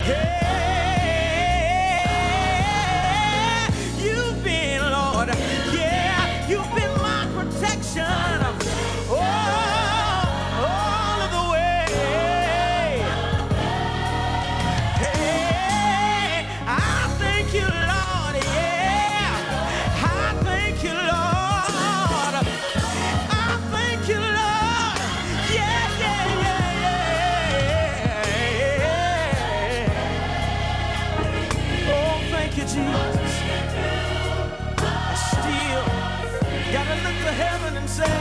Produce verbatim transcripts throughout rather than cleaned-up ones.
Yeah, you've been, Lord. Yeah, you've been my protection. Oh, all of the way. Hey, I thank you, Lord. Yeah, I thank you, Lord. I thank you, Lord. Yeah, yeah, yeah, yeah. Oh, thank you, Jesus. I still gotta look to heaven and say,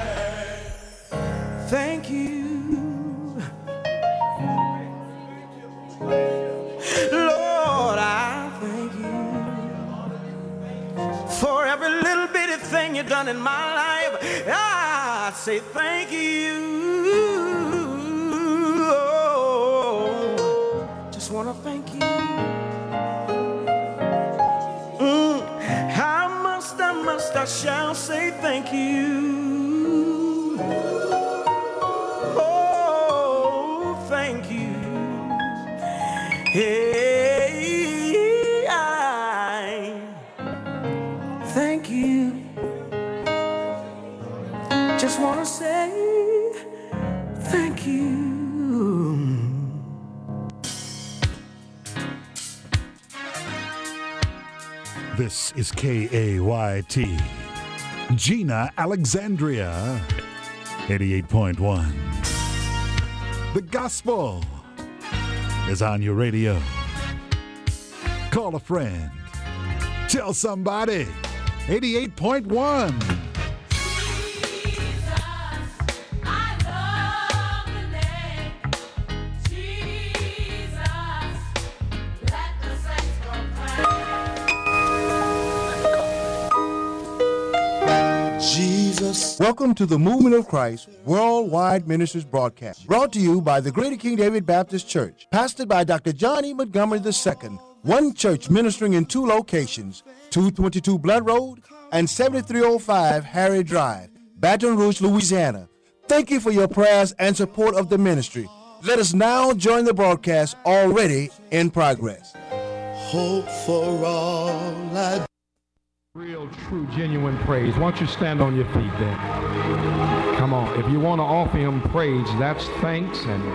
thank you. Lord, I thank you for every little bitty thing you've done in my life. I say thank you. Oh, just want to thank you. Mm, I must, I must, I shall say thank you. Oh, thank you. Hey, I thank you. Just want to say thank you. This is K A Y T, Gina Alexandria, eighty-eight point one. The gospel is on your radio. Call a friend. Tell somebody. eighty-eight point one. Jesus. Welcome to the Movement of Christ Worldwide Ministries broadcast, brought to you by the Greater King David Baptist Church, pastored by Doctor John E. Montgomery the Second, one church ministering in two locations, two twenty-two Blood Road and seventy-three oh five Harry Drive, Baton Rouge, Louisiana. Thank you for your prayers and support of the ministry. Let us now join the broadcast already in progress. Hope for all I Real, true, genuine praise. Why don't you stand on your feet then? Come on. If you want to offer him praise, that's thanks and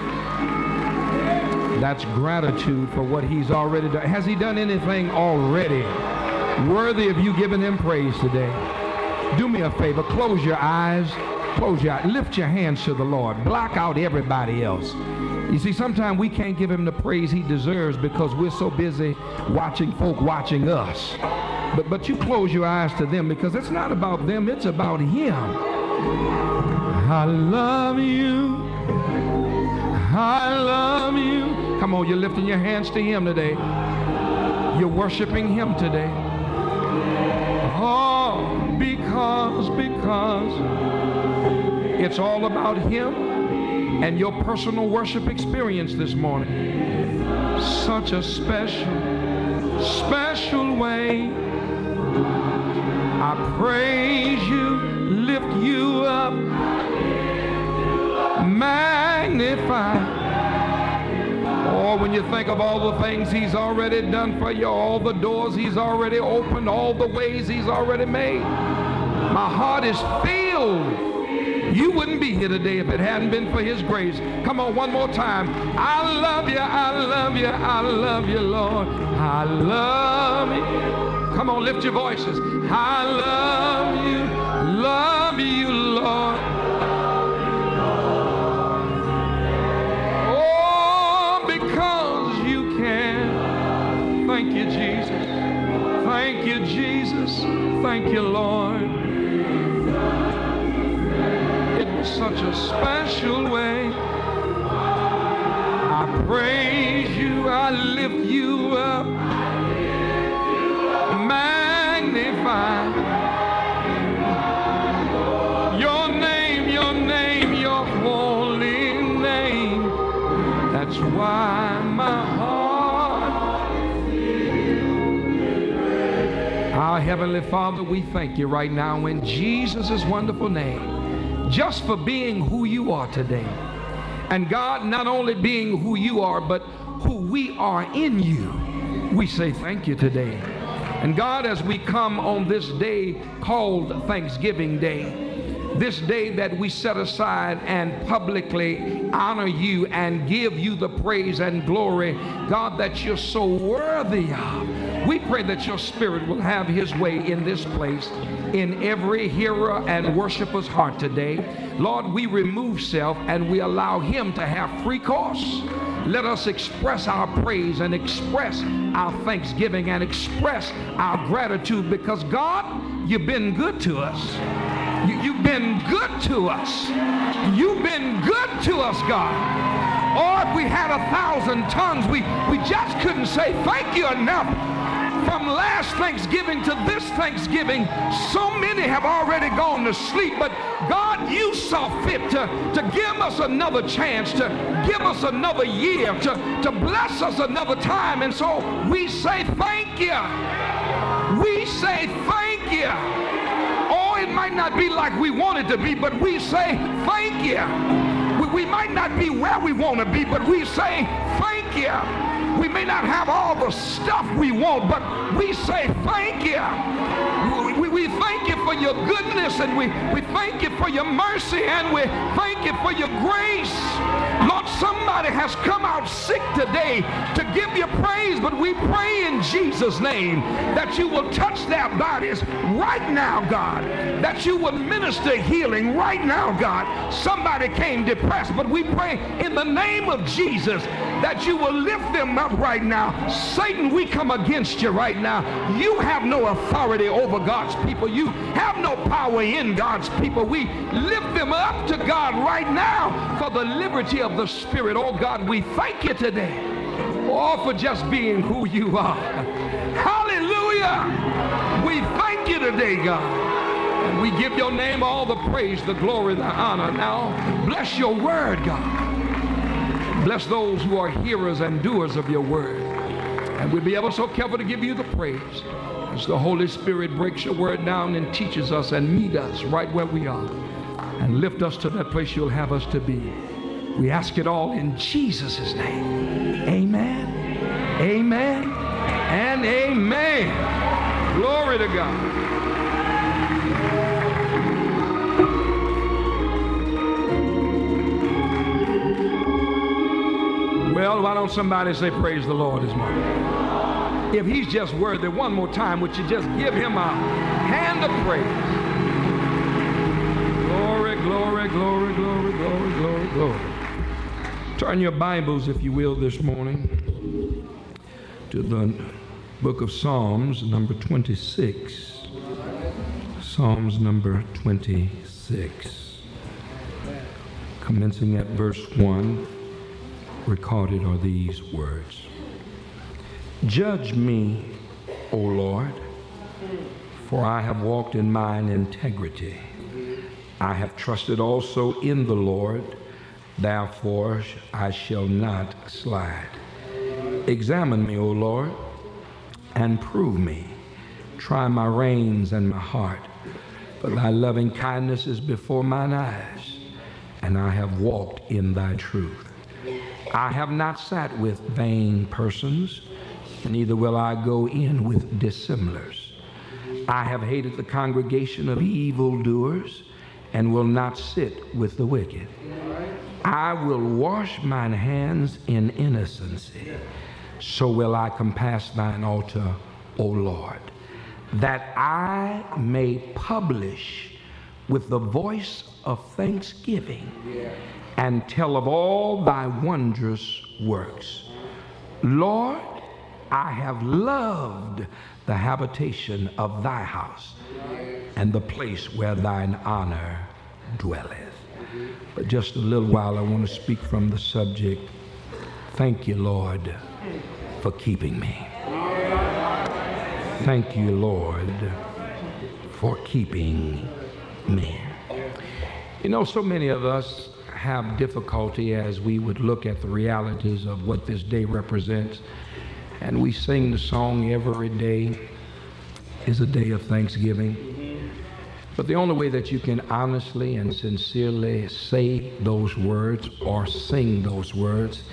that's gratitude for what he's already done. Has he done anything already worthy of you giving him praise today? Do me a favor. Close your eyes. Close your eyes. Lift your hands to the Lord. Block out everybody else. You see, sometimes we can't give him the praise he deserves because we're so busy watching folk watching us. But but you close your eyes to them because it's not about them, it's about him. I love you. I love you. Come on, you're lifting your hands to him today. You're worshiping him today. Oh, because, because it's all about him and your personal worship experience this morning. Such a special, special way. I praise you, lift you up, magnify. Oh, when you think of all the things he's already done for you, all the doors he's already opened, all the ways he's already made, my heart is filled. You wouldn't be here today if it hadn't been for his grace. Come on, one more time. I love you, I love you, I love you, Lord. I love you. Come on, lift your voices. I love you, love you, Lord. Oh, because you can. Thank you, Jesus. Thank you, Jesus. Thank you, Lord. In such a special way, I praise you, I lift you up, magnify your name, your name, your holy name. That's why my heart. Our Heavenly Father, we thank you right now in Jesus' wonderful name, just for being who you are today. And God, not only being who you are, but who we are in you. We say thank you today. And God, as we come on this day called Thanksgiving Day, this day that we set aside and publicly honor you and give you the praise and glory, God, that you're so worthy of. We pray that your Spirit will have his way in this place, in every hearer and worshiper's heart today. Lord, we remove self and we allow him to have free course. Let us express our praise and express our thanksgiving and express our gratitude, because God, you've been good to us. You, you've been good to us. You've been good to us, God. Or if we had a thousand tongues, we, we just couldn't say thank you enough. From last Thanksgiving to this Thanksgiving, so many have already gone to sleep. But God, you saw fit to, to give us another chance, to give us another year, to, to bless us another time. And so we say thank you. We say thank you. Oh, it might not be like we want it to be, but we say thank you. We, we might not be where we want to be, but we say thank you. We may not have all the stuff we want, but we say thank you. We, we, we thank you for your goodness, and we, we thank you for your mercy, and we thank you for your grace. Lord, somebody has come out sick today to give you praise, but we pray in Jesus' name that you will touch their bodies right now, God, that you will minister healing right now, God. Somebody came depressed, but we pray in the name of Jesus that you will lift them up right now. Satan, we come against you right now. You have no authority over God's people. You have no power in God's people. We lift them up to God right now for the liberty of the Spirit. Oh God, we thank you today. Oh, for just being who you are. Hallelujah. We thank you today, God. And we give your name all the praise, the glory, the honor. Now, bless your word, God. Bless those who are hearers and doers of your word. And we'll be ever so careful to give you the praise as the Holy Spirit breaks your word down and teaches us and meet us right where we are and lift us to that place you'll have us to be. We ask it all in Jesus' name. Amen, amen, and amen. Glory to God. Well, why don't somebody say praise the Lord this morning? If he's just worthy, one more time, would you just give him a hand of praise? Glory, glory, glory, glory, glory, glory, glory. Turn your Bibles, if you will, this morning to the book of Psalms, number twenty-six. Psalms number twenty-six. Commencing at verse one. Recorded are these words. Judge me, O Lord, for I have walked in mine integrity. I have trusted also in the Lord, therefore I shall not slide. Examine me, O Lord, and prove me. Try my reins and my heart, for thy loving kindness is before mine eyes, and I have walked in thy truth. I have not sat with vain persons, neither will I go in with dissemblers. I have hated the congregation of evildoers, and will not sit with the wicked. I will wash mine hands in innocency, so will I compass thine altar, O Lord, that I may publish with the voice of thanksgiving and tell of all thy wondrous works. Lord, I have loved the habitation of thy house and the place where thine honor dwelleth. But just a little while, I want to speak from the subject. Thank you, Lord, for keeping me. Thank you, Lord, for keeping me. You know, so many of us have difficulty as we would look at the realities of what this day represents. And we sing the song, every day is a day of thanksgiving. But the only way that you can honestly and sincerely say those words or sing those words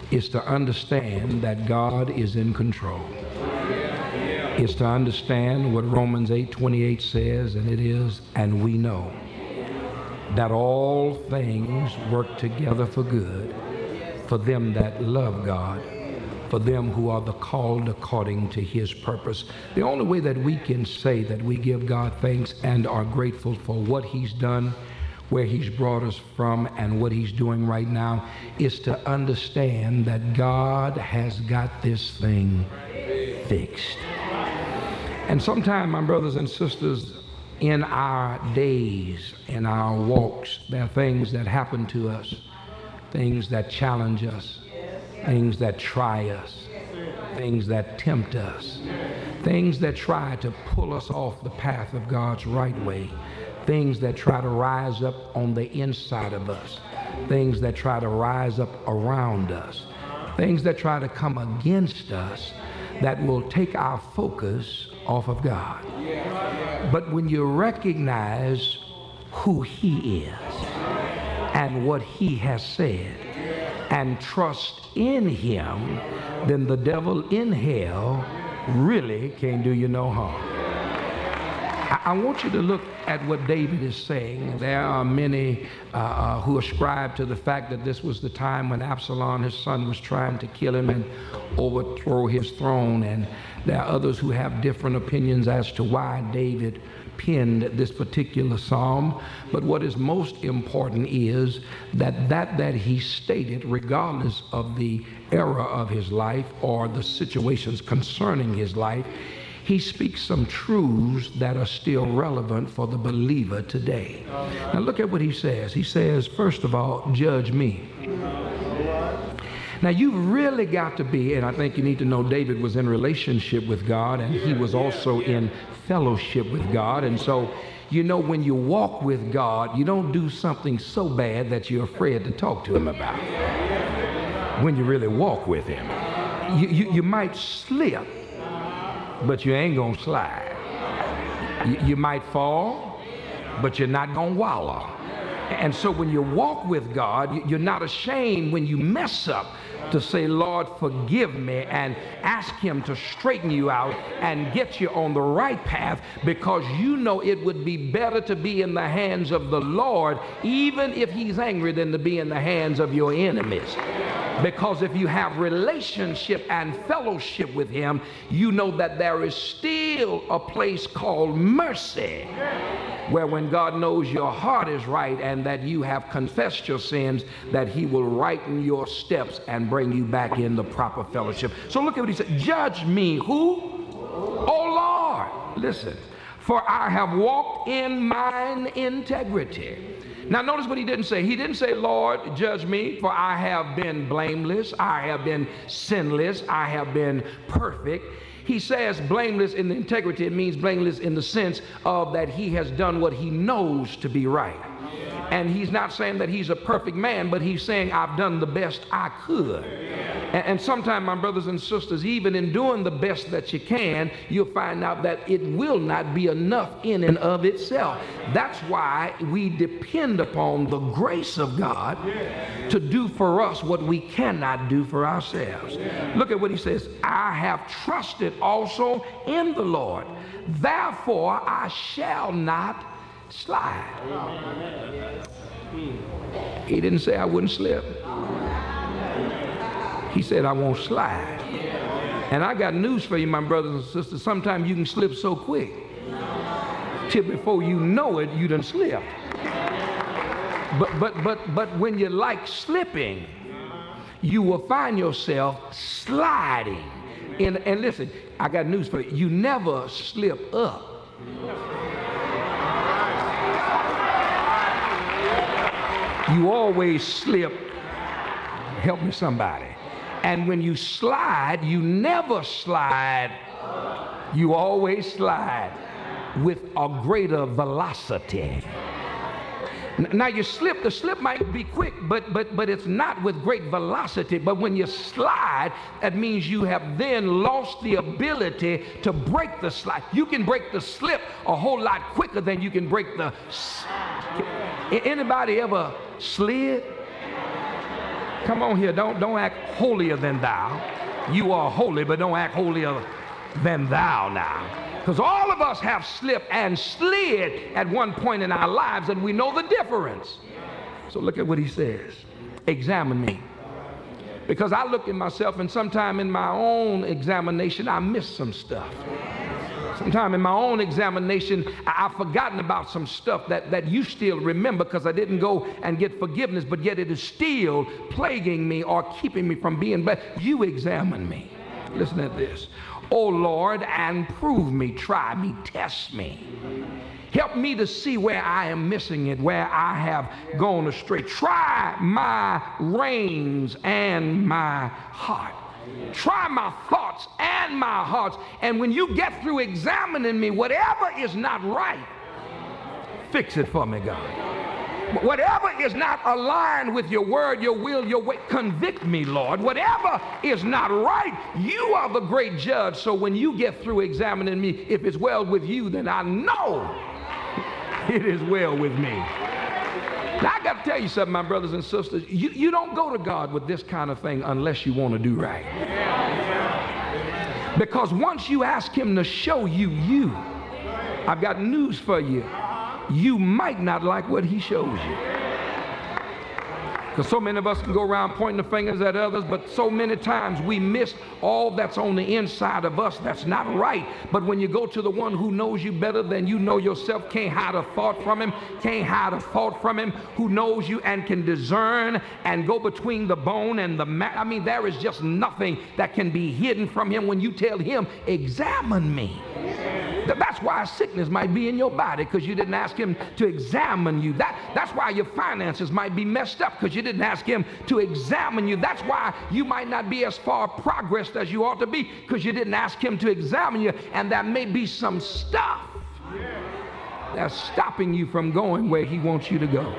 is to understand that God is in control. It's to understand what Romans eight twenty-eight says, and it is, and we know that all things work together for good for them that love God, for them who are the called according to his purpose. The only way that we can say that we give God thanks and are grateful for what he's done, where he's brought us from, and what he's doing right now is to understand that God has got this thing fixed. And sometimes, my brothers and sisters, in our days, in our walks, there are things that happen to us, things that challenge us, things that try us, things that tempt us, things that try to pull us off the path of God's right way, things that try to rise up on the inside of us, things that try to rise up around us, things that try to come against us that will take our focus off of God. But when you recognize who he is and what he has said and trust in him, then the devil in hell really can't do you no harm. I want you to look at what David is saying. There are many uh, uh, who ascribe to the fact that this was the time when Absalom, his son, was trying to kill him and overthrow his throne. And there are others who have different opinions as to why David penned this particular psalm. But what is most important is that that that he stated, regardless of the era of his life or the situations concerning his life, he speaks some truths that are still relevant for the believer today. Now look at what he says. He says, first of all, judge me. Now you've really got to be, and I think you need to know David was in relationship with God, and he was also in fellowship with God. And so, you know, when you walk with God, you don't do something so bad that you're afraid to talk to him about. When you really walk with him, you, you, you might slip, but you ain't gonna slide. You, you might fall, but you're not gonna wallow. And so when you walk with God, you're not ashamed when you mess up to say, Lord, forgive me, and ask him to straighten you out and get you on the right path, because you know it would be better to be in the hands of the Lord, even if he's angry, than to be in the hands of your enemies. Because if you have relationship and fellowship with him, you know that there is still a place called mercy, where when God knows your heart is right and that you have confessed your sins, that he will righten your steps and bring you back in the proper fellowship. So look at what he said. Judge me, who? Oh Lord, listen, for I have walked in mine integrity. Now notice what he didn't say. He didn't say, Lord, judge me, for I have been blameless, I have been sinless, I have been perfect. He says blameless in the integrity. It means blameless in the sense of that he has done what he knows to be right. And he's not saying that he's a perfect man, but he's saying I've done the best I could. And, and sometimes, my brothers and sisters, even in doing the best that you can, you'll find out that it will not be enough in and of itself. That's why we depend upon the grace of God to do for us what we cannot do for ourselves. Look at what he says. I have trusted also in the Lord. Therefore, I shall not slide. He didn't say I wouldn't slip. He said I won't slide. And I got news for you, my brothers and sisters. Sometimes you can slip so quick till before you know it, you done slipped. But but but but when you like slipping, you will find yourself sliding. And, and listen, I got news for you. You never slip up. You always slip. Help me somebody. And when you slide, you never slide. You always slide with a greater velocity. Now you slip, the slip might be quick, but but but it's not with great velocity. But when you slide, that means you have then lost the ability to break the slide. You can break the slip a whole lot quicker than you can break the... Anybody ever slid? Come on here, don't, don't act holier than thou. You are holy, but don't act holier than thou now. Because all of us have slipped and slid at one point in our lives, and we know the difference. So look at what he says. Examine me. Because I look at myself, and sometime in my own examination, I miss some stuff. Sometime in my own examination, I, I've forgotten about some stuff that, that you still remember because I didn't go and get forgiveness, but yet it is still plaguing me or keeping me from being blessed. You examine me. Listen to this. Oh Lord, and prove me, try me, test me. Help me to see where I am missing it, where I have gone astray. Try my reins and my heart. Try my thoughts and my hearts. And when you get through examining me, whatever is not right, fix it for me, God. Whatever is not aligned with your word, your will, your way, convict me, Lord. Whatever is not right, you are the great judge. So when you get through examining me, if it's well with you, then I know it is well with me. Now, I got to tell you something, my brothers and sisters. You, you don't go to God with this kind of thing unless you want to do right. Because once you ask him to show you you, I've got news for you. You might not like what he shows you. Because so many of us can go around pointing the fingers at others, but so many times we miss all that's on the inside of us that's not right. But when you go to the one who knows you better than you know yourself, can't hide a thought from him, can't hide a thought from him, who knows you and can discern and go between the bone and the marrow. I mean, there is just nothing that can be hidden from him when you tell him, examine me. That's why sickness might be in your body, because you didn't ask him to examine you. That, that's why your finances might be messed up, because you didn't ask him to examine you. That's why you might not be as far progressed as you ought to be, because you didn't ask him to examine you. And there may be some stuff that's stopping you from going where he wants you to go.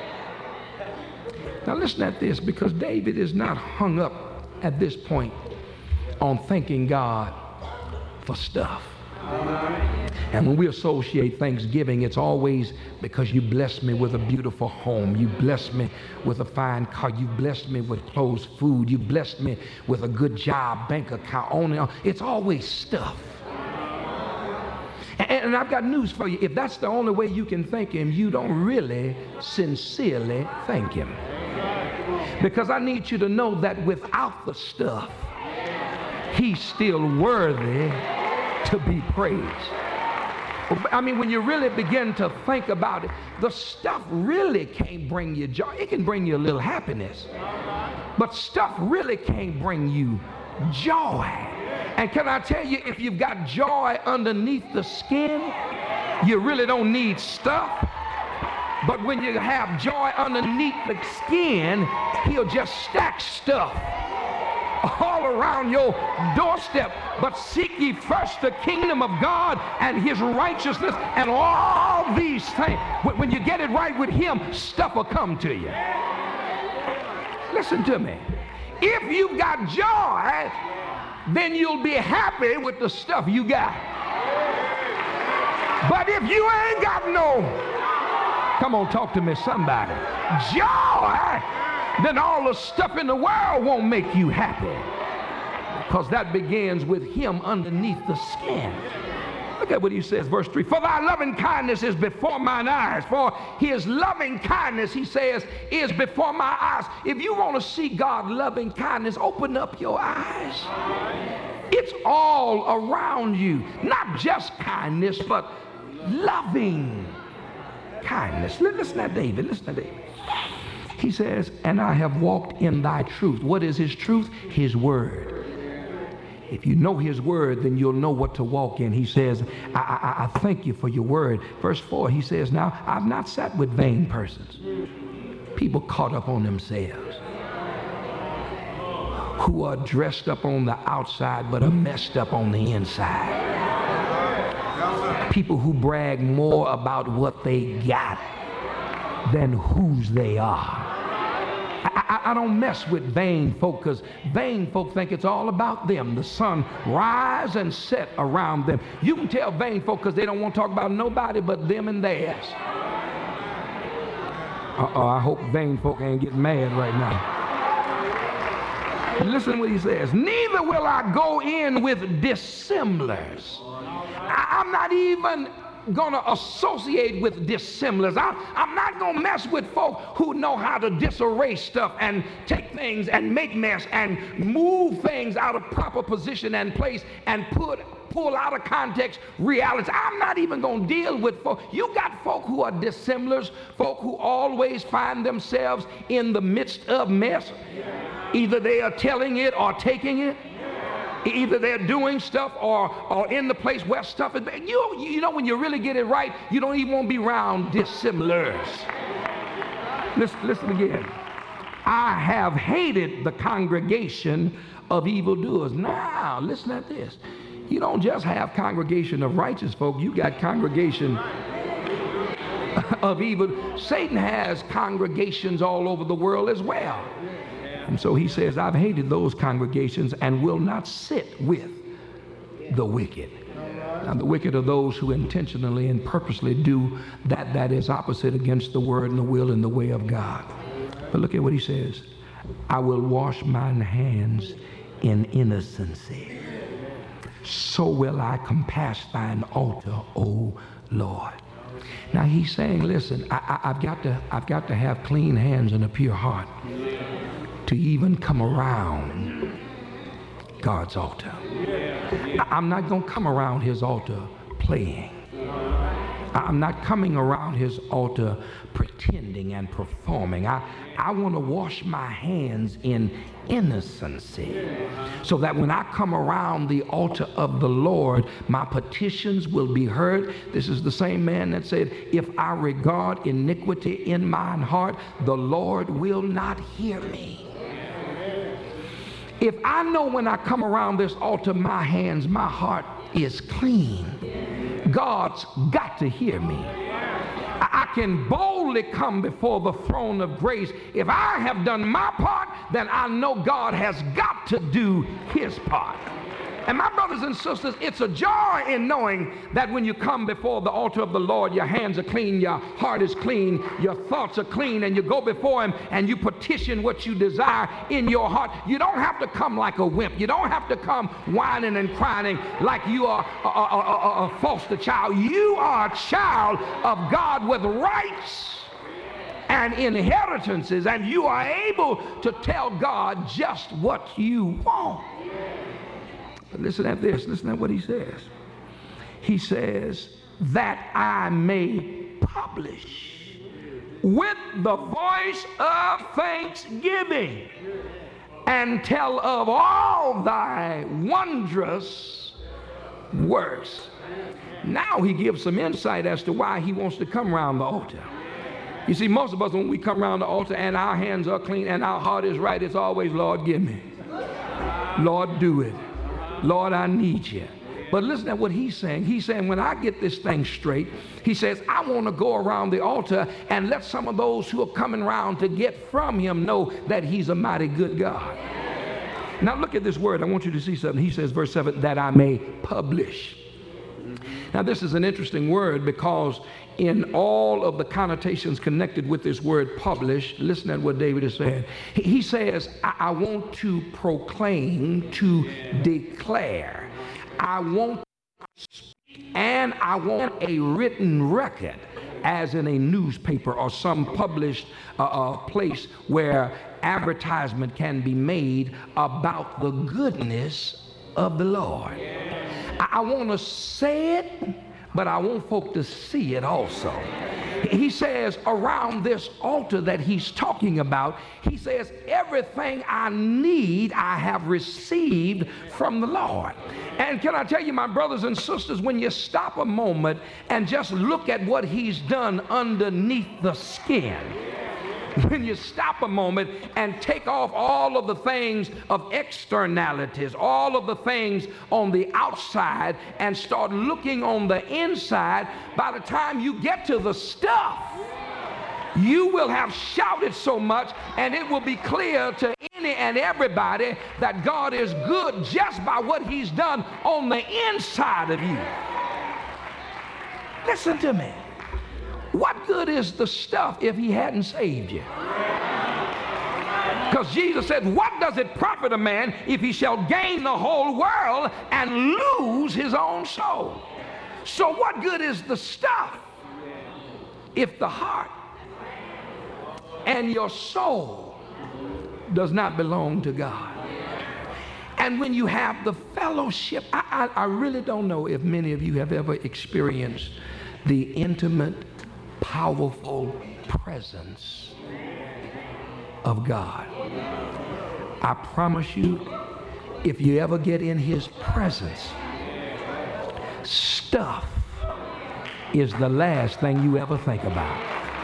Now listen at this, because David is not hung up at this point on thanking God for stuff. And when we associate Thanksgiving, it's always because you blessed me with a beautiful home. You blessed me with a fine car. You blessed me with clothes, food. You blessed me with a good job, bank account, on and on. It's always stuff. And, and I've got news for you. If that's the only way you can thank him, you don't really sincerely thank him. Because I need you to know that without the stuff, he's still worthy to be praised. I mean, when you really begin to think about it, the stuff really can't bring you joy. It can bring you a little happiness, but stuff really can't bring you joy. And can I tell you, if you've got joy underneath the skin, you really don't need stuff. But when you have joy underneath the skin, he'll just stack stuff all around your doorstep. But seek ye first the kingdom of God and his righteousness, and all these things, when you get it right with him, stuff will come to you. Listen to me. If you've got joy, then you'll be happy with the stuff you got. But if you ain't got no, come on, talk to me, somebody, joy, then all the stuff in the world won't make you happy, because that begins with him underneath the skin. Look at what he says, verse three. For thy loving kindness is before mine eyes. For his loving kindness, he says, is before my eyes. If you want to see God's loving kindness, open up your eyes. It's all around you. Not just kindness, but loving kindness. Listen to David. Listen to David. He says, and I have walked in thy truth. What is his truth? His word. If you know his word, then you'll know what to walk in. He says, I, I, I thank you for your word. Verse four, he says, now I've not sat with vain persons, people caught up on themselves, who are dressed up on the outside but are messed up on the inside. People who brag more about what they got than whose they are. I, I, I don't mess with vain folk, because vain folk think it's all about them. The sun rise and set around them. You can tell vain folk because they don't want to talk about nobody but them and theirs. Uh-oh, I hope vain folk ain't getting mad right now. Listen to what he says. Neither will I go in with dissemblers. I, I'm not even going to associate with dissemblers. I, I'm not going to mess with folk who know how to disarray stuff and take things and make mess and move things out of proper position and place and put pull out of context reality. I'm not even going to deal with folk. You got folk who are dissemblers, folk who always find themselves in the midst of mess. Either they are telling it or taking it. Either they're doing stuff or, or in the place where stuff is. You, you know, when you really get it right, you don't even want to be around dissemblers. Listen, listen again. I have hated the congregation of evildoers. Now, listen at this. You don't just have congregation of righteous folk. You got congregation of evil. Satan has congregations all over the world as well. And so he says, I've hated those congregations and will not sit with the wicked. Now, the wicked are those who intentionally and purposely do that that is opposite against the word and the will and the way of God. But look at what he says. I will wash mine hands in innocency. So will I compass thine altar, O Lord. Now he's saying, listen, I, I, I've got to, I've got to have clean hands and a pure heart to even come around God's altar. I'm not going to come around his altar playing. I'm not coming around his altar pretending and performing. I, I want to wash my hands in innocency so that when I come around the altar of the Lord, my petitions will be heard. This is the same man that said, if I regard iniquity in mine heart, the Lord will not hear me. If I know when I come around this altar, my hands, my heart is clean, God's got to hear me. I can boldly come before the throne of grace. If I have done my part, then I know God has got to do his part. And my brothers and sisters, it's a joy in knowing that when you come before the altar of the Lord, your hands are clean, your heart is clean, your thoughts are clean, and you go before him and you petition what you desire in your heart. You don't have to come like a wimp. You don't have to come whining and crying like you are a, a, a, a foster child. You are a child of God with rights and inheritances, and you are able to tell God just what you want. But listen at this. Listen at what he says. He says, that I may publish with the voice of thanksgiving and tell of all thy wondrous works. Now he gives some insight as to why he wants to come around the altar. You see, most of us, when we come around the altar and our hands are clean and our heart is right, it's always, Lord, give me. Lord, do it. Lord, I need you. But listen to what he's saying. He's saying, when I get this thing straight, he says, I want to go around the altar and let some of those who are coming around to get from him know that he's a mighty good God. Now look at this word. I want you to see something. He says, verse seven, that I may publish. Now this is an interesting word because in all of the connotations connected with this word publish, listen to what David is saying. He, he says, I, I want to proclaim, to declare. I want to speak, and I want a written record, as in a newspaper or some published uh, uh, place where advertisement can be made about the goodness of the Lord. I, I want to say it, but I want folk to see it also. He says around this altar that he's talking about, he says, everything I need I have received from the Lord. And can I tell you, my brothers and sisters, when you stop a moment and just look at what he's done underneath the skin, when you stop a moment and take off all of the things of externalities, all of the things on the outside, and start looking on the inside, by the time you get to the stuff, you will have shouted so much, and it will be clear to any and everybody that God is good just by what he's done on the inside of you. Listen to me. What good is the stuff if he hadn't saved you? Because Jesus said, what does it profit a man if he shall gain the whole world and lose his own soul? So what good is the stuff if the heart and your soul does not belong to God? And when you have the fellowship, I, I, I really don't know if many of you have ever experienced the intimate, powerful presence of God. I promise you, if you ever get in his presence, stuff is the last thing you ever think about.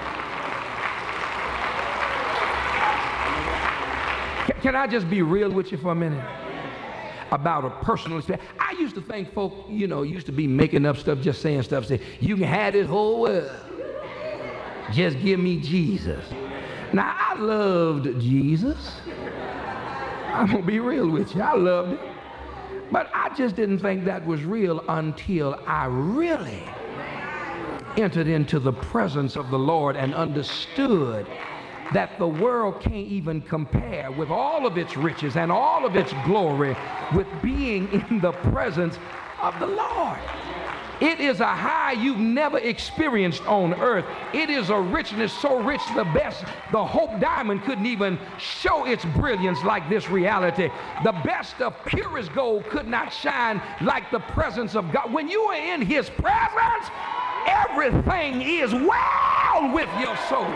Can, can I just be real with you for a minute about a personal experience? I used to think folk, you know, used to be making up stuff, just saying stuff, say, you can have this whole world, just give me Jesus. Now, I loved Jesus. I'm going to be real with you. I loved it. But I just didn't think that was real until I really entered into the presence of the Lord and understood that the world can't even compare with all of its riches and all of its glory with being in the presence of the Lord. It is a high you've never experienced on earth. It is a richness so rich, the best, the Hope Diamond couldn't even show its brilliance like this reality. The best of purest gold could not shine like the presence of God. When you are in his presence, everything is well with your soul.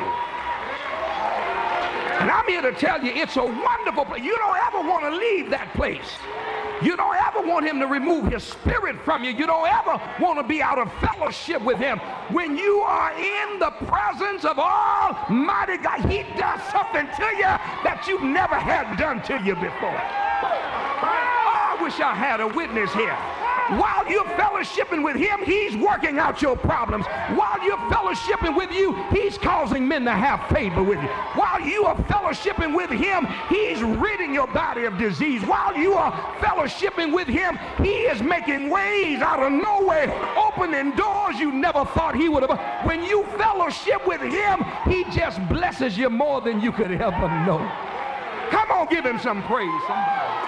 And I'm here to tell you, it's a wonderful place. You don't ever want to leave that place. You don't ever want him to remove his spirit from you. You don't ever want to be out of fellowship with him. When you are in the presence of Almighty God, he does something to you that you've never had done to you before. Oh, I wish I had a witness here. While you're fellowshipping with him, he's working out your problems. While you're fellowshipping with you, he's causing men to have favor with you. While you are fellowshipping with him, he's ridding your body of disease. While you are fellowshipping with him, he is making ways out of nowhere, opening doors you never thought he would have. When you fellowship with him, he just blesses you more than you could ever know. Come on, give him some praise, somebody.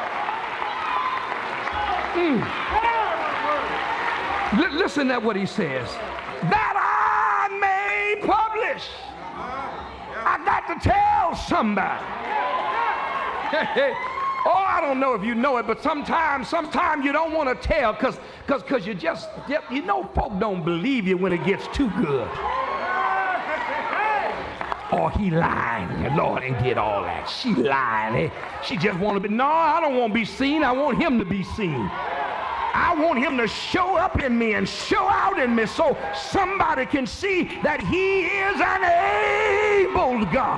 Mm. L- listen to what he says. That I may publish. I got to tell somebody. Oh, I don't know if you know it, but sometimes, sometimes you don't want to tell because because because you just, you know, folk don't believe you when it gets too good. Oh, he lying. Lord ain't did all that. She lying. She just want to be, no, I don't want to be seen. I want him to be seen. I want him to show up in me and show out in me so somebody can see that he is an able God.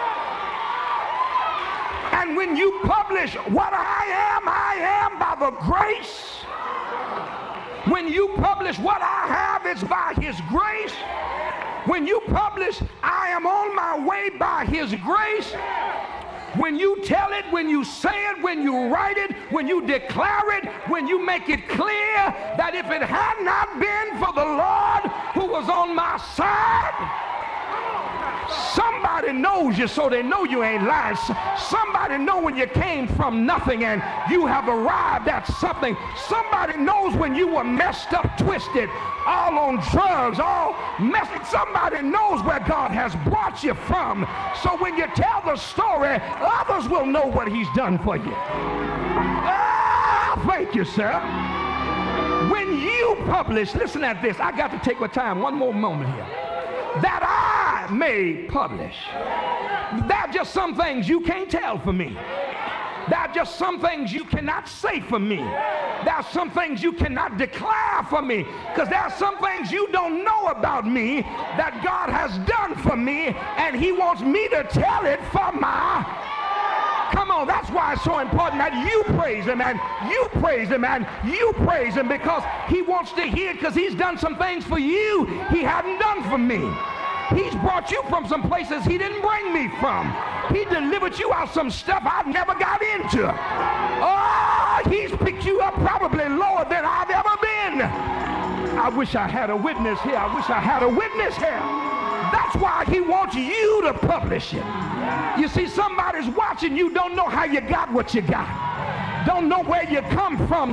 And when you publish what I am, I am by the grace. When you publish what I have, it's by his grace. When you publish, I am on my way by his grace. When you tell it, when you say it, when you write it, when you declare it, when you make it clear that if it had not been for the Lord who was on my side, somebody knows you so they know you ain't lying. Somebody know when you came from nothing and you have arrived at something. Somebody knows when you were messed up, twisted, all on drugs, all messed. Somebody knows where God has brought you from. So when you tell the story, others will know what he's done for you. Ah, thank you, sir. When you publish, listen at this. I got to take my time. One more moment here. That I may publish. There are just some things you can't tell for me. There are just some things you cannot say for me. There are some things you cannot declare for me. Because there are some things you don't know about me that God has done for me, and he wants me to tell it for my. Come on, that's why it's so important that you praise him and you praise him and you praise him, because he wants to hear it, because he's done some things for you he hadn't done for me. He's brought you from some places he didn't bring me from. He delivered you out some stuff I never got into. Oh, he's picked you up probably lower than I've ever been. I wish I had a witness here. I wish I had a witness here. That's That's why he wants you to publish it. You see, somebody's watching you, don't know how you got what you got, don't know where you come from.